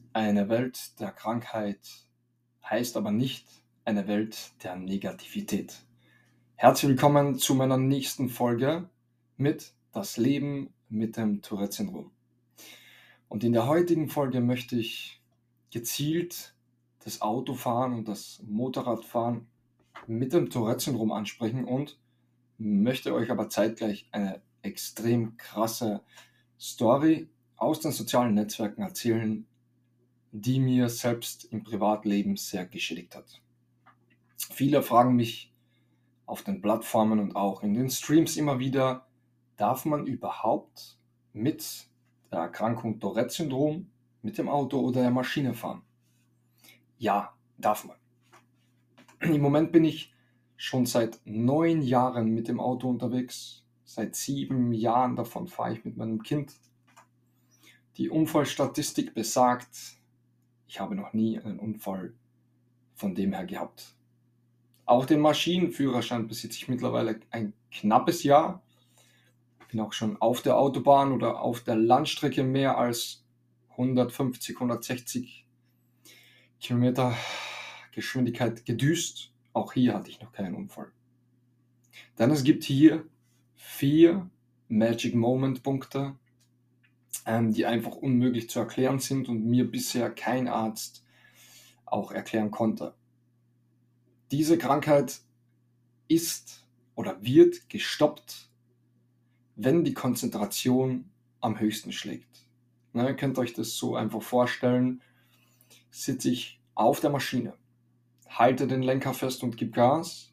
Eine Welt der Krankheit heißt aber nicht eine Welt der Negativität. Herzlich willkommen zu meiner nächsten Folge mit Das Leben mit dem Tourette-Syndrom. Und in der heutigen Folge möchte ich gezielt das Autofahren und das Motorradfahren mit dem Tourette-Syndrom ansprechen und möchte euch aber zeitgleich eine extrem krasse Story aus den sozialen Netzwerken erzählen, die mir selbst im Privatleben sehr geschädigt hat. Viele fragen mich auf den Plattformen und auch in den Streams immer wieder, darf man überhaupt mit der Erkrankung Tourette-Syndrom mit dem Auto oder der Maschine fahren? Ja, darf man. Im Moment bin ich schon seit 9 Jahren mit dem Auto unterwegs. Seit 7 Jahren davon fahre ich mit meinem Kind. Die Unfallstatistik besagt, ich habe noch nie einen Unfall von dem her gehabt. Auch den Maschinenführerschein besitze ich mittlerweile ein knappes Jahr. Bin auch schon auf der Autobahn oder auf der Landstrecke mehr als 150, 160 Kilometer Geschwindigkeit gedüst. Auch hier hatte ich noch keinen Unfall. Denn es gibt hier 4 Magic Moment Punkte, die einfach unmöglich zu erklären sind und mir bisher kein Arzt auch erklären konnte. Diese Krankheit ist oder wird gestoppt, wenn die Konzentration am höchsten schlägt. Ihr könnt euch das so einfach vorstellen, sitze ich auf der Maschine, halte den Lenker fest und gebe Gas,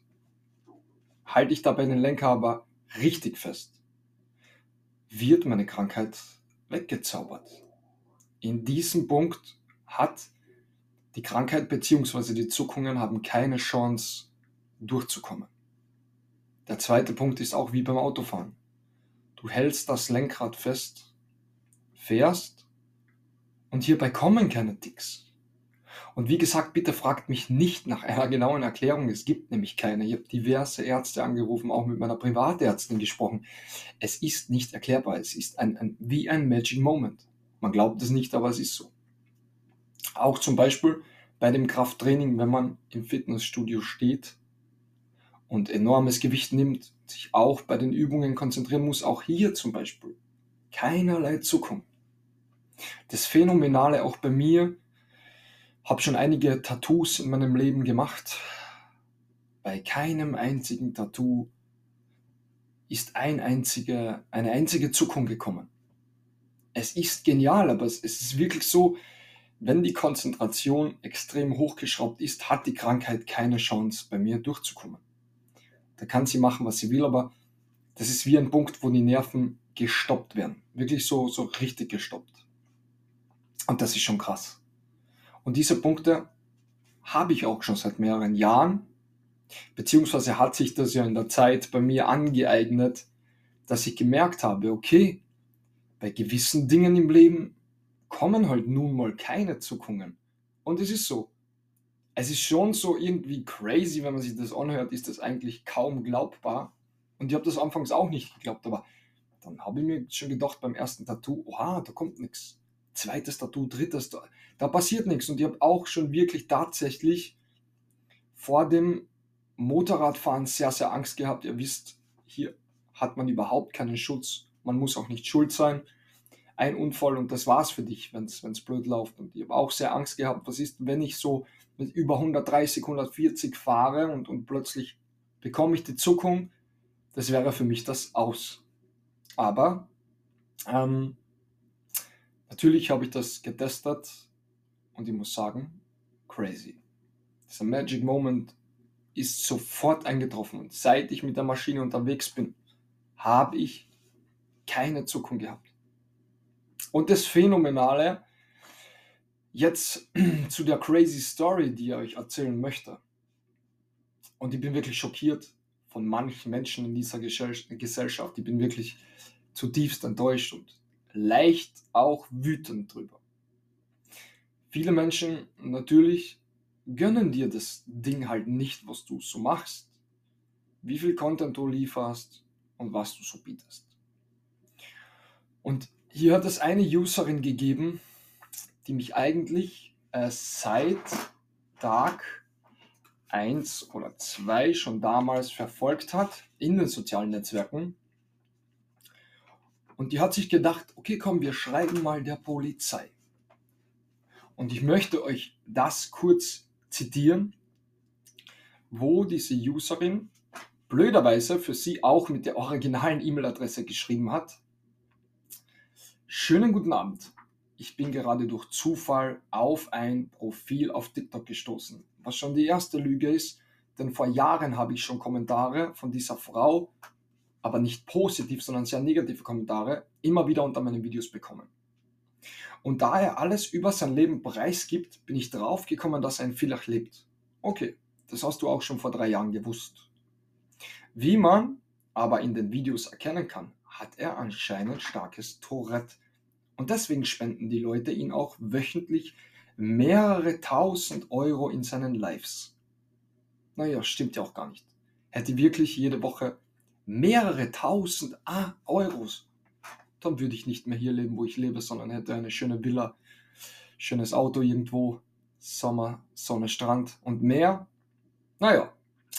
halte ich dabei den Lenker aber richtig fest, wird meine Krankheit weggezaubert. In diesem Punkt hat die Krankheit bzw. die Zuckungen haben keine Chance durchzukommen. Der zweite Punkt ist auch wie beim Autofahren. Du hältst das Lenkrad fest, fährst und hierbei kommen keine Ticks. Und wie gesagt, bitte fragt mich nicht nach einer genauen Erklärung, es gibt nämlich keine. Ich habe diverse Ärzte angerufen, auch mit meiner Privatärztin gesprochen. Es ist nicht erklärbar, es ist wie ein Magic Moment. Man glaubt es nicht, aber es ist so. Auch zum Beispiel bei dem Krafttraining, wenn man im Fitnessstudio steht und enormes Gewicht nimmt, sich auch bei den Übungen konzentrieren muss, auch hier zum Beispiel keinerlei Zuckung. Das Phänomenale auch bei mir, habe schon einige Tattoos in meinem Leben gemacht. Bei keinem einzigen Tattoo ist eine einzige Zuckung gekommen. Es ist genial, aber es ist wirklich so, wenn die Konzentration extrem hochgeschraubt ist, hat die Krankheit keine Chance, bei mir durchzukommen. Da kann sie machen, was sie will, aber das ist wie ein Punkt, wo die Nerven gestoppt werden. Wirklich so richtig gestoppt. Und das ist schon krass. Und diese Punkte habe ich auch schon seit mehreren Jahren, beziehungsweise hat sich das ja in der Zeit bei mir angeeignet, dass ich gemerkt habe, okay, bei gewissen Dingen im Leben kommen halt nun mal keine Zuckungen. Und es ist so. Es ist schon so irgendwie crazy, wenn man sich das anhört, ist das eigentlich kaum glaubbar. Und ich habe das anfangs auch nicht geglaubt, aber dann habe ich mir schon gedacht beim ersten Tattoo, oha, da kommt nichts. Zweites Tattoo, drittes, da passiert nichts. Und ich habe auch schon wirklich tatsächlich vor dem Motorradfahren sehr, sehr Angst gehabt. Ihr wisst, hier hat man überhaupt keinen Schutz. Man muss auch nicht schuld sein. Ein Unfall und das war's für dich, wenn es blöd läuft. Und ich habe auch sehr Angst gehabt, was ist, wenn ich so mit über 130, 140 fahre und plötzlich bekomme ich die Zuckung. Das wäre für mich das Aus. Aber natürlich habe ich das getestet und ich muss sagen, crazy. Dieser Magic Moment ist sofort eingetroffen. Und seit ich mit der Maschine unterwegs bin, habe ich keine Zuckung gehabt. Und das Phänomenale, jetzt zu der crazy Story, die ich euch erzählen möchte. Und ich bin wirklich schockiert von manchen Menschen in dieser Gesellschaft. Ich bin wirklich zutiefst enttäuscht und leicht auch wütend drüber. Viele Menschen natürlich gönnen dir das Ding halt nicht, was du so machst, wie viel Content du lieferst und was du so bietest. Und hier hat es eine Userin gegeben, die mich eigentlich seit Tag 1 oder 2 schon damals verfolgt hat in den sozialen Netzwerken. Und die hat sich gedacht, okay, komm, wir schreiben mal der Polizei. Und ich möchte euch das kurz zitieren, wo diese Userin blöderweise für sie auch mit der originalen E-Mail-Adresse geschrieben hat. Schönen guten Abend. Ich bin gerade durch Zufall auf ein Profil auf TikTok gestoßen, was schon die erste Lüge ist, denn vor Jahren habe ich schon Kommentare von dieser Frau, aber nicht positiv, sondern sehr negative Kommentare, immer wieder unter meinen Videos bekommen. Und da er alles über sein Leben preisgibt, bin ich drauf gekommen, dass er in Villach lebt. Okay, das hast du auch schon vor 3 Jahren gewusst. Wie man aber in den Videos erkennen kann, hat er anscheinend starkes Tourette. Und deswegen spenden die Leute ihn auch wöchentlich mehrere tausend Euro in seinen Lives. Naja, stimmt ja auch gar nicht. Hätte wirklich jede Woche mehrere tausend Euros, dann würde ich nicht mehr hier leben, wo ich lebe, sondern hätte eine schöne Villa, schönes Auto irgendwo, Sommer, Sonne, Strand und Meer. Naja,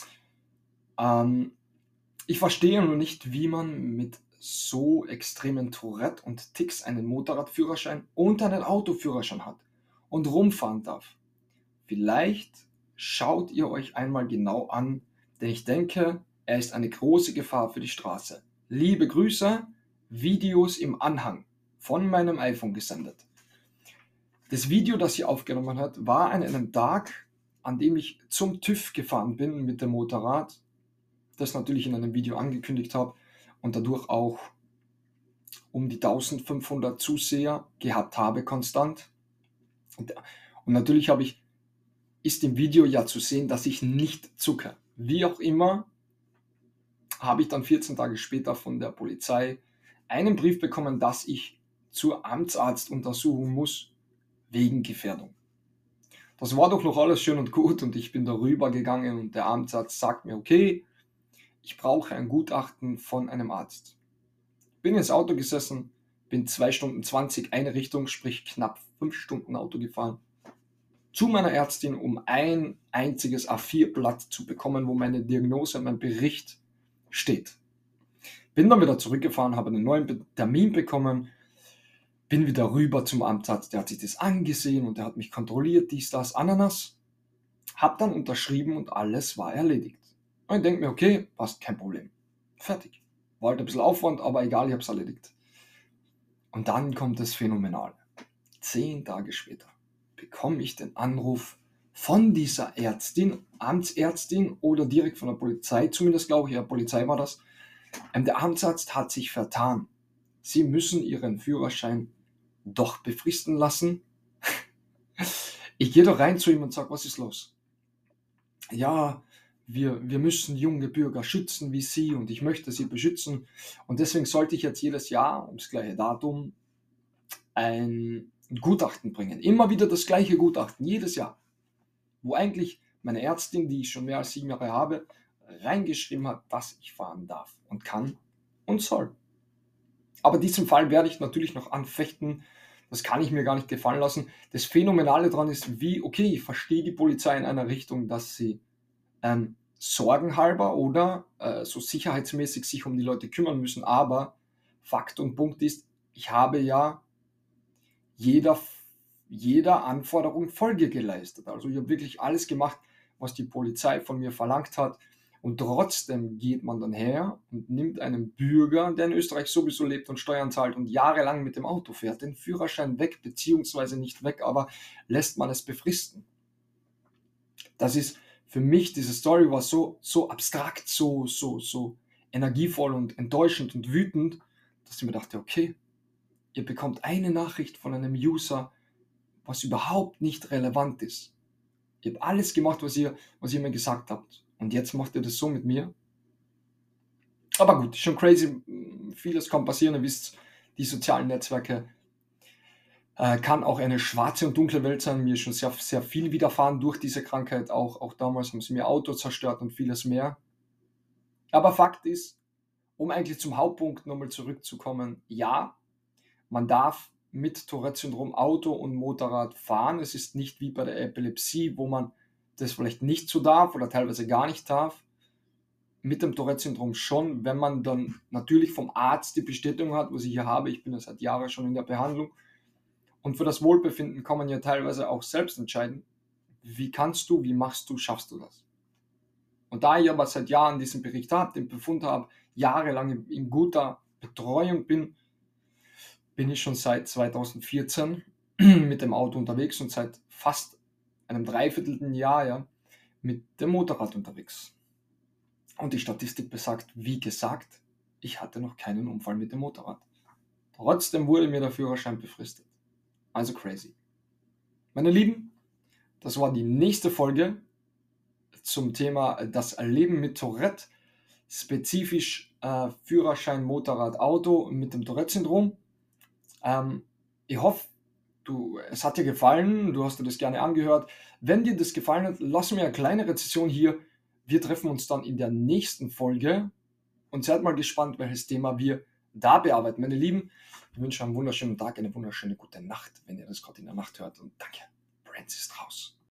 ich verstehe nur nicht, wie man mit so extremen Tourette und Tics einen Motorradführerschein und einen Autoführerschein hat und rumfahren darf. Vielleicht schaut ihr euch einmal genau an, denn ich denke, er ist eine große Gefahr für die Straße. Liebe Grüße, Videos im Anhang von meinem iPhone gesendet. Das Video, das sie aufgenommen hat, war an einem Tag, an dem ich zum TÜV gefahren bin mit dem Motorrad, das natürlich in einem Video angekündigt habe und dadurch auch um die 1500 Zuseher gehabt habe konstant. Und natürlich ist im Video ja zu sehen, dass ich nicht zucke. Wie auch immer, habe ich dann 14 Tage später von der Polizei einen Brief bekommen, dass ich zur Amtsarztuntersuchung muss wegen Gefährdung. Das war doch noch alles schön und gut und ich bin darüber gegangen und der Amtsarzt sagt mir, okay, ich brauche ein Gutachten von einem Arzt. Bin ins Auto gesessen, bin 2 Stunden 20 eine Richtung, sprich knapp 5 Stunden Auto gefahren, zu meiner Ärztin, um ein einziges A4-Blatt zu bekommen, wo meine Diagnose, mein Bericht steht. Bin dann wieder zurückgefahren, habe einen neuen Termin bekommen, bin wieder rüber zum Amtsarzt, der hat sich das angesehen und der hat mich kontrolliert, dies, das, Ananas, hab dann unterschrieben und alles war erledigt. Und ich denke mir, okay, passt, kein Problem. Fertig. War halt ein bisschen Aufwand, aber egal, ich habe es erledigt. Und dann kommt das Phänomenale. 10 Tage später bekomme ich den Anruf von dieser Ärztin, Amtsärztin oder direkt von der Polizei, zumindest glaube ich, ja, Polizei war das. Der Amtsarzt hat sich vertan. Sie müssen Ihren Führerschein doch befristen lassen. Ich gehe doch rein zu ihm und sage, was ist los? Ja, wir müssen junge Bürger schützen wie Sie und ich möchte Sie beschützen. Und deswegen sollte ich jetzt jedes Jahr ums gleiche Datum ein Gutachten bringen. Immer wieder das gleiche Gutachten, jedes Jahr. Wo eigentlich meine Ärztin, die ich schon mehr als 7 Jahre habe, reingeschrieben hat, dass ich fahren darf und kann und soll. Aber diesen Fall werde ich natürlich noch anfechten. Das kann ich mir gar nicht gefallen lassen. Das Phänomenale daran ist, okay, ich verstehe die Polizei in einer Richtung, dass sie sorgenhalber oder so sicherheitsmäßig sich um die Leute kümmern müssen. Aber Fakt und Punkt ist, ich habe ja jeder Anforderung Folge geleistet. Also ich habe wirklich alles gemacht, was die Polizei von mir verlangt hat. Und trotzdem geht man dann her und nimmt einem Bürger, der in Österreich sowieso lebt und Steuern zahlt und jahrelang mit dem Auto fährt, den Führerschein weg, beziehungsweise nicht weg, aber lässt man es befristen. Das ist für mich, diese Story war so abstrakt, so energievoll und enttäuschend und wütend, dass ich mir dachte, okay, ihr bekommt eine Nachricht von einem User, was überhaupt nicht relevant ist. Ihr habt alles gemacht, was ihr mir gesagt habt. Und jetzt macht ihr das so mit mir. Aber gut, schon crazy. Vieles kann passieren. Ihr wisst, die sozialen Netzwerke kann auch eine schwarze und dunkle Welt sein. Mir ist schon sehr, sehr viel widerfahren durch diese Krankheit. Auch damals haben sie mir Auto zerstört und vieles mehr. Aber Fakt ist, um eigentlich zum Hauptpunkt nochmal zurückzukommen, ja, man darf mit Tourette-Syndrom Auto und Motorrad fahren. Es ist nicht wie bei der Epilepsie, wo man das vielleicht nicht so darf oder teilweise gar nicht darf. Mit dem Tourette-Syndrom schon, wenn man dann natürlich vom Arzt die Bestätigung hat, was ich hier habe. Ich bin ja seit Jahren schon in der Behandlung. Und für das Wohlbefinden kann man ja teilweise auch selbst entscheiden, wie kannst du, wie machst du, schaffst du das. Und da ich aber seit Jahren diesen Bericht habe, den Befund habe, jahrelang in guter Betreuung bin, bin ich schon seit 2014 mit dem Auto unterwegs und seit fast einem dreiviertelten Jahr ja, mit dem Motorrad unterwegs. Und die Statistik besagt, wie gesagt, ich hatte noch keinen Unfall mit dem Motorrad. Trotzdem wurde mir der Führerschein befristet. Also crazy. Meine Lieben, das war die nächste Folge zum Thema das Leben mit Tourette, spezifisch Führerschein, Motorrad, Auto mit dem Tourette-Syndrom. Ich hoffe, es hat dir gefallen, du hast dir das gerne angehört. Wenn dir das gefallen hat, lass mir eine kleine Rezession hier. Wir treffen uns dann in der nächsten Folge und seid mal gespannt, welches Thema wir da bearbeiten. Meine Lieben, ich wünsche einen wunderschönen Tag, eine wunderschöne gute Nacht, wenn ihr das gerade in der Nacht hört. Und danke, Brands ist raus.